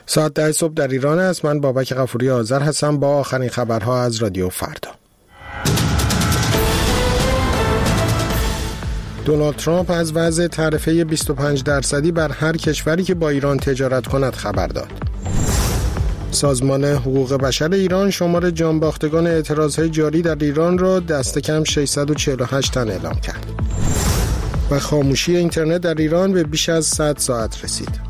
ساعت 10 صبح در ایران است. من بابک غفوری آذر هستم با آخرین خبرها از رادیو فردا. دونالد ترامپ از وضع تعرفه 25% بر هر کشوری که با ایران تجارت کند خبر داد. سازمان حقوق بشر ایران شمار جانباختگان اعتراضهای جاری در ایران را دست کم 648 تن اعلام کرد. و خاموشی اینترنت در ایران به بیش از 100 ساعت رسید.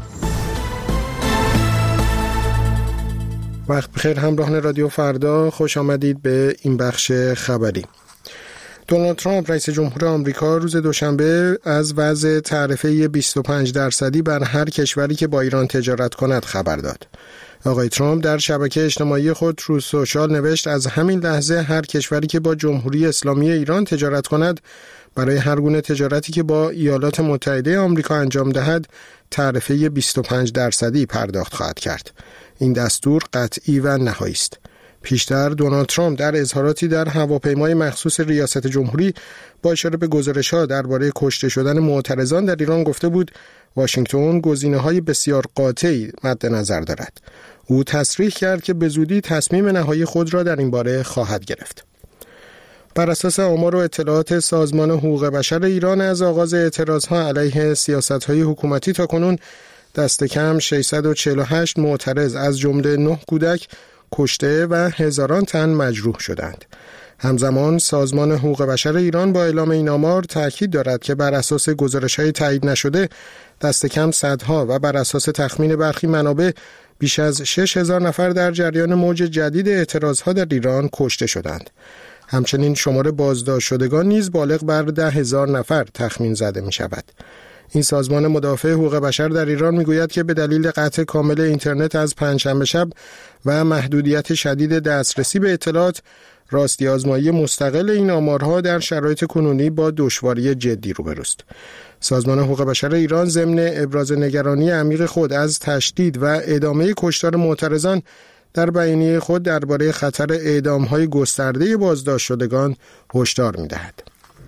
وقت بخیر همراهان رادیو فردا، خوش آمدید به این بخش خبری. دونالد ترامپ رئیس جمهور آمریکا روز دوشنبه از وضع تعرفه 25% بر هر کشوری که با ایران تجارت کند خبر داد. آقای ترامپ در شبکه اجتماعی خود ترو سوشال نوشت از همین لحظه هر کشوری که با جمهوری اسلامی ایران تجارت کند برای هر گونه تجارتی که با ایالات متحده آمریکا انجام دهد تعرفه 25% پرداخت خواهد کرد. این دستور قطعی و نهایی است. پیشتر دونالد ترامپ در اظهاراتی در هواپیمای مخصوص ریاست جمهوری با اشاره به گزارش‌ها درباره کشته شدن معترضان در ایران گفته بود واشنگتن گزینه‌های بسیار قاطعی مد نظر دارد. او تصریح کرد که به زودی تصمیم نهایی خود را در این باره خواهد گرفت. بر اساس آمار و اطلاعات سازمان حقوق بشر ایران از آغاز اعتراضها علیه سیاست‌های حکومتی تا کنون دست کم 648 معترض از جمله 9 کودک کشته و هزاران تن مجروح شدند. همزمان سازمان حقوق بشر ایران با اعلام این آمار تاکید دارد که بر اساس گزارش‌های تایید نشده دست کم صدها و بر اساس تخمین برخی منابع بیش از 6000 نفر در جریان موج جدید اعتراضها در ایران کشته شدند. همچنین شمار بازداشت شدگان نیز بالغ بر 10,000 نفر تخمین زده می شود. این سازمان مدافع حقوق بشر در ایران میگوید که به دلیل قطع کامل اینترنت از پنجشنبه شب و محدودیت شدید دسترسی به اطلاعات، راستی آزمایی مستقل این آمارها در شرایط کنونی با دشواری جدی روبروست. سازمان حقوق بشر ایران ضمن ابراز نگرانی عمیق خود از تشدید و ادامه کشتار معترضان در بیانیه خود درباره خطر اعدام‌های گسترده بازداشت شدگان هشدار می‌دهد.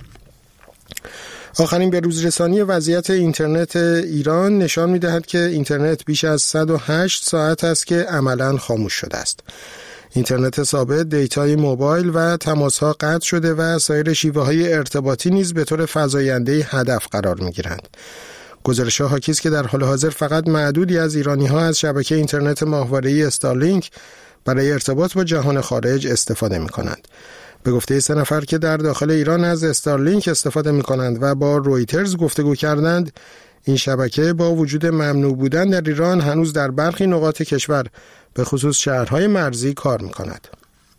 آخرین بروزرسانی وضعیت اینترنت ایران نشان می‌دهد که اینترنت بیش از 108 ساعت است که عملاً خاموش شده است. اینترنت ثابت، دیتای موبایل و تماس‌ها قطع شده و سایر شیوه‌های ارتباطی نیز به طور فزاینده هدف قرار می‌گیرند. گزارش‌ها حاکی است که در حال حاضر فقط معدودی از ایرانی‌ها از شبکه اینترنت ماهواره‌ای استارلینک برای ارتباط با جهان خارج استفاده می‌کنند. به گفته 3 نفر که در داخل ایران از استارلینک استفاده می‌کنند و با رویترز گفتگو کردند، این شبکه با وجود ممنوع بودن در ایران هنوز در برخی نقاط کشور به خصوص شهرهای مرزی کار می‌کند.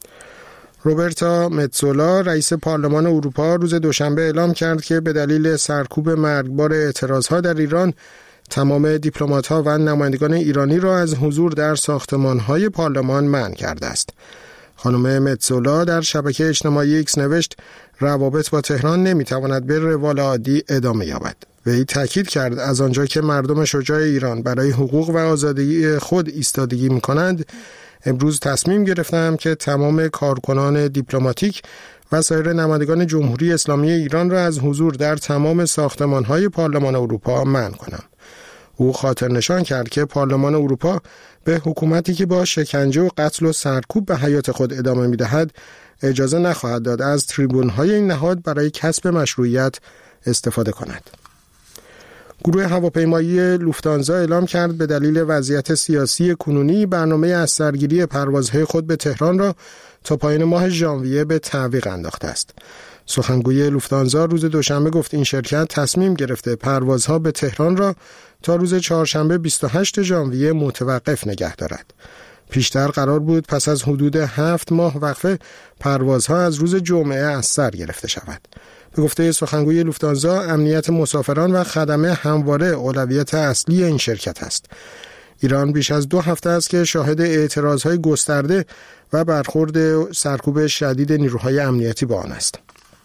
روبرتا متزولا رئیس پارلمان اروپا روز دوشنبه اعلام کرد که به دلیل سرکوب مرگبار اعتراضها در ایران تمام دیپلمات‌ها و نمایندگان ایرانی را از حضور در ساختمان‌های پارلمان منع کرده است. خانم متزولا در شبکه اجتماعی ایکس نوشت روابط با تهران نمیتواند به روال عادی ادامه یابد. وی تاکید کرد از آنجا که مردم شجاع ایران برای حقوق و آزادی خود ایستادگی می‌کنند، امروز تصمیم گرفتم که تمام کارکنان دیپلماتیک و سایر نمایندگان جمهوری اسلامی ایران را از حضور در تمام ساختمان‌های پارلمان اروپا منع کنم. او خاطر نشان کرد که پارلمان اروپا به حکومتی که با شکنجه و قتل و سرکوب به حیات خود ادامه می‌دهد اجازه نخواهد داد از تریبون‌های این نهاد برای کسب مشروعیت استفاده کند. گروه هواپیمایی لوفتانزا اعلام کرد به دلیل وضعیت سیاسی کنونی برنامه از سرگیری پروازهای خود به تهران را تا پایان ماه ژانویه به تعویق انداخته است. سخنگوی لوفتانزا روز دوشنبه گفت این شرکت تصمیم گرفته پروازها به تهران را تا روز چهارشنبه 28 ژانویه متوقف نگه دارد. پیشتر قرار بود پس از حدود 7 ماه وقفه پروازها از روز جمعه از سر گرفته شود. به گفته سخنگوی لوفتانزا امنیت مسافران و خدمه همواره اولویت اصلی این شرکت است. ایران بیش از 2 هفته است که شاهد اعتراضهای گسترده و برخورد سرکوب شدید نیروهای امنیتی با آن است.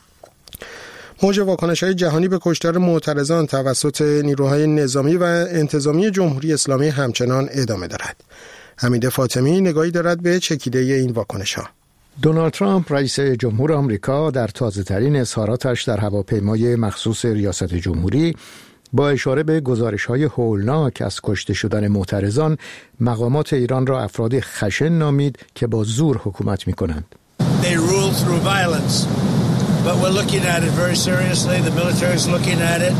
موج واکنش‌های جهانی به کشتار معترضان توسط نیروهای نظامی و انتظامی جمهوری اسلامی همچنان ادامه دارد. حمید فاطمی نگاهی دارد به چکیده این واکنش‌ها. دونالد ترامپ رئیس جمهور آمریکا در تازه‌ترین اظهاراتش در هواپیمای مخصوص ریاست جمهوری با اشاره به گزارش‌های هولناک از کشته شدن معترضان، مقامات ایران را افراد خشن نامید که با زور حکومت می‌کنند. They rule through violence, but we're looking at it very seriously. The military is looking at it,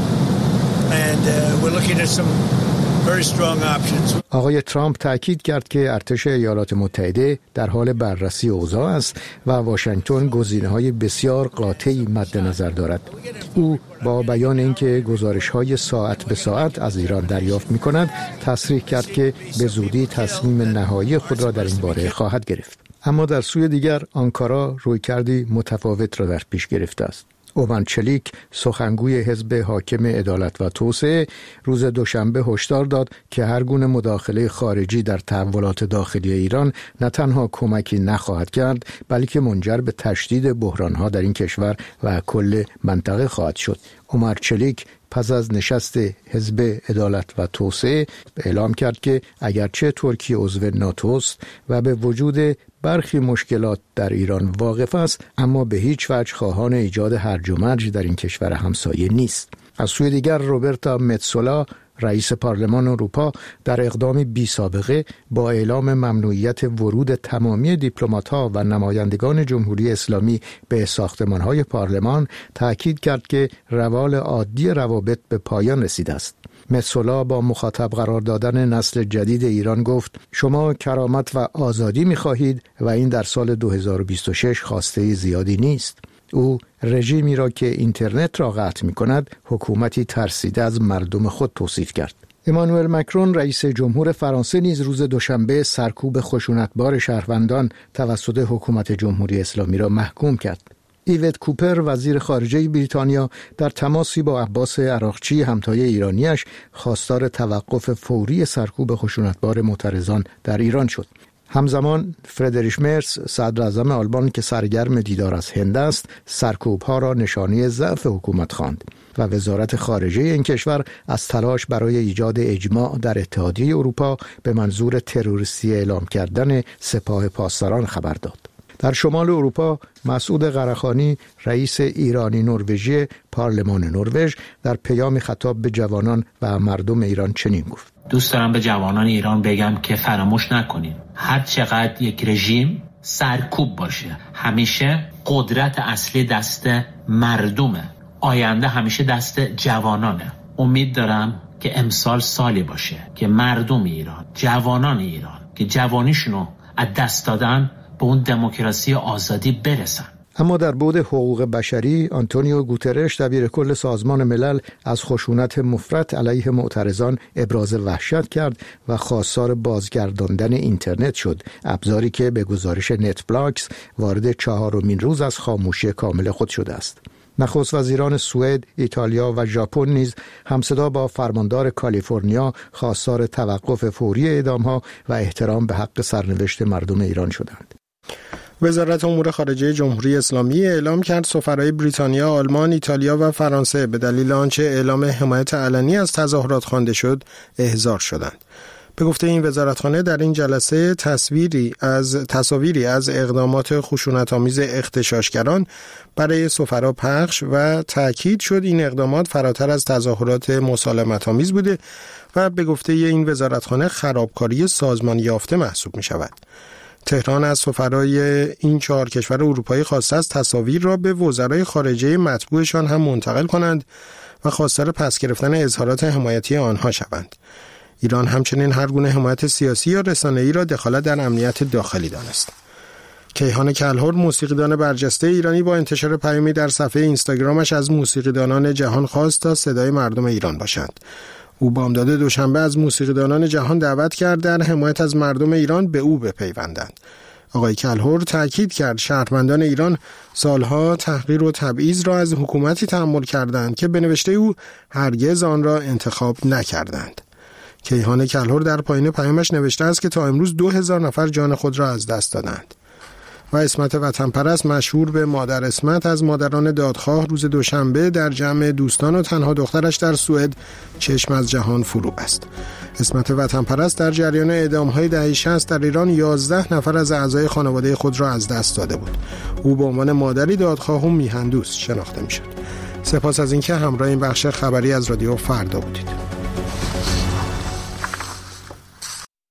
and we're looking at some very strong options. آقای ترامپ تاکید کرد که ارتش ایالات متحده در حال بررسی اوضاع است و واشنگتن گزینه‌های بسیار قاطعی مد نظر دارد. او با بیان اینکه گزارش‌های ساعت به ساعت از ایران دریافت می‌کند، تصریح کرد که به زودی تصمیم نهایی خود را در این باره خواهد گرفت. اما در سوی دیگر آنکارا رویکردی متفاوت را در پیش گرفته است. اومن چلیک، سخنگوی حزب حاکم عدالت و توسعه، روز دوشنبه هشدار داد که هر گونه مداخله خارجی در تحولات داخلی ایران نه تنها کمکی نخواهد کرد، بلکه منجر به تشدید بحران‌ها در این کشور و کل منطقه خواهد شد. اومن چلیک پس از نشست حزب عدالت و توسعه اعلام کرد که اگرچه ترکیه عضو ناتو است و به وجود برخی مشکلات در ایران واقف است، اما به هیچ وجه خواهان ایجاد هرج و مرج در این کشور همسایه نیست. از سوی دیگر روبرتا متسولا، رئیس پارلمان اروپا، در اقدامی بی سابقه با اعلام ممنوعیت ورود تمامی دیپلمات‌ها و نمایندگان جمهوری اسلامی به ساختمان‌های پارلمان تأکید کرد که روال عادی روابط به پایان رسیده است. متسولا با مخاطب قرار دادن نسل جدید ایران گفت: شما کرامت و آزادی می‌خواهید و این در سال 2026 خواسته زیادی نیست. او رژیمی را که اینترنت را قطع می‌کند حکومتی ترسیده از مردم خود توصیف کرد. امانوئل مکرون رئیس جمهور فرانسه نیز روز دوشنبه سرکوب خشونتبار شهروندان توسط حکومت جمهوری اسلامی را محکوم کرد. ایوت کوپر وزیر خارجه بریتانیا در تماسی با عباس عراقچی همتای ایرانیش خواستار توقف فوری سرکوب خشونتبار معترضان در ایران شد. همزمان فردریش مرس صدر اعظم آلمان که سرگرم دیدار از هند است، سرکوب‌ها را نشانه ضعف حکومت خواند و وزارت خارجه این کشور از تلاش برای ایجاد اجماع در اتحادیه اروپا به منظور تروریستی اعلام کردن سپاه پاسداران خبر داد. در شمال اروپا، مسعود قرخانی رئیس ایرانی نروژی پارلمان نروژ در پیام خطاب به جوانان و مردم ایران چنین گفت: دوست دارم به جوانان ایران بگم که فراموش نکنید هر چقدر یک رژیم سرکوب باشه، همیشه قدرت اصلی دست مردمه، آینده همیشه دست جوانانه. امید دارم که امسال سالی باشه که مردم ایران، جوانان ایران که جوانیشونو از دست دادن به اون دموکراسی آزادی برسن. اما در بعد حقوق بشری، آنتونیو گوترش دبیر کل سازمان ملل از خشونت مفرط علیه معترضان ابراز وحشت کرد و خواستار بازگرداندن اینترنت شد، ابزاری که به گزارش نت بلاکس وارد 4مین روز از خاموشی کامل خود شده است. نخست وزیران سوئد، ایتالیا و ژاپن نیز همصدا با فرماندار کالیفرنیا خواستار توقف فوری اعدام‌ها و احترام به حق سرنوشت مردم ایران شدند. وزارت امور خارجه جمهوری اسلامی اعلام کرد سفرای بریتانیا، آلمان، ایتالیا و فرانسه به دلیل آنچه اعلام حمایت علنی از تظاهرات خوانده شد احضار شدند. به گفته این وزارتخانه در این جلسه تصاویری از اقدامات خشونت‌آمیز اغتشاشگران برای سفرا پخش و تأکید شد این اقدامات فراتر از تظاهرات مسالمت‌آمیز بوده و به گفته این وزارتخانه خرابکاری سازمان یافته محسوب می‌شود. تهران از سفرای این 4 کشور اروپایی خواسته است تصاویر را به وزرای خارجه مطبوعشان هم منتقل کنند و خواستار پس گرفتن اظهارات حمایتی آنها شوند. ایران همچنین هر گونه حمایت سیاسی یا رسانه‌ای را دخالت در امنیت داخلی دانست. کیهان کلهر، موسیقیدان برجسته ایرانی، با انتشار پیامی در صفحه اینستاگرامش از موسیقیدانان جهان خواست تا صدای مردم ایران باشند. او بامداد دوشنبه از موسیقیدانان جهان دعوت کرد در حمایت از مردم ایران به او بپیوندند. آقای کلهر تأکید کرد شهروندان ایران سالها تحقیر و تبعیض را از حکومتی تحمل کردند که به نوشته او هرگز آن را انتخاب نکردند. کیهان کلهر در پایان پیامش نوشته است که تا امروز 2000 نفر جان خود را از دست دادند. و اسمت وطن پرست مشهور به مادر اسمت از مادران دادخواه روز دوشنبه در جمع دوستان و تنها دخترش در سوئد چشم از جهان فرو بست. اسمت وطن پرست در جریان اعدام‌های دهه 60 در ایران 11 نفر از اعضای خانواده خود را از دست داده بود. او به عنوان مادری دادخواه و میهن‌دوست شناخته می‌شد. سپاس از اینکه همراه این بخش خبری از رادیو فردا بودید.